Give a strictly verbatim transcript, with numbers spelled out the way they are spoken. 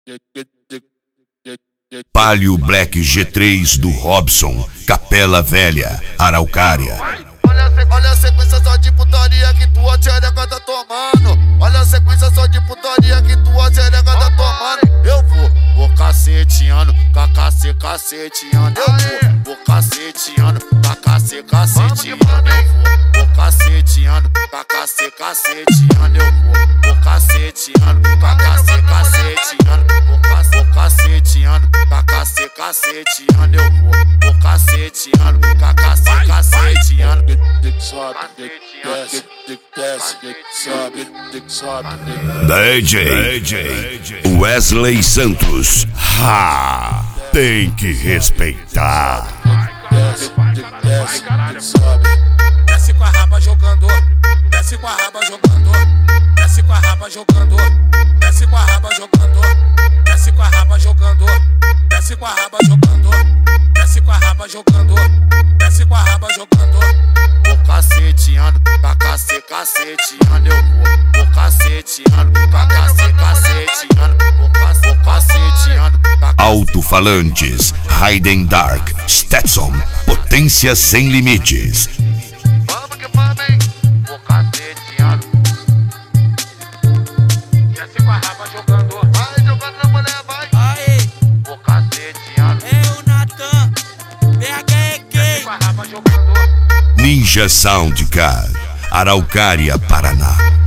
Palio Black G três do Robson, Capela Velha, Araucária. Olha a sequência só de putaria que tua tchereca tá tomando. Olha a sequência só de putaria que tua tchereca tá tomando. Eu vou, vou caceteando, cacacê, caceteando. Eu vou, vou caceteando, cacacê, caceteando. Eu vou, vou caceteando, cacacê, caceteando. Eu vou, vou caceteando, cacacê, caceteando. Vou caceteando, cacacê, caceteando. Eu vou, vou caceteando, cacacê, caceteando. Sobe, desce, desce, sobe, sobe. D J Wesley Santos, ha, tem que respeitar. Desce, desce, sobe. Desce com a raba jogando, desce com a raba jogando, desce com a raba jogando, desce com a raba jogando, desce com a raba jogando, desce com a raba jogando, desce com a raba jogando, desce com a raba jogando. Vou caceteando, cacacê, caceteando. Eu vou, vou caceteando, cacacê, caceteando. Vou caceteando. Alto-falantes, Hayden Dark, Stetson, potência sem limites. Vamos que vamos, hein? Vou caceteando. Desce com a raba jogando. Vai jogando na mulher, vai. Aê, Vou caceteando. é o Natan, B H E K. Desce com a raba jogando. Ninja Soundcar, Araucária, Paraná.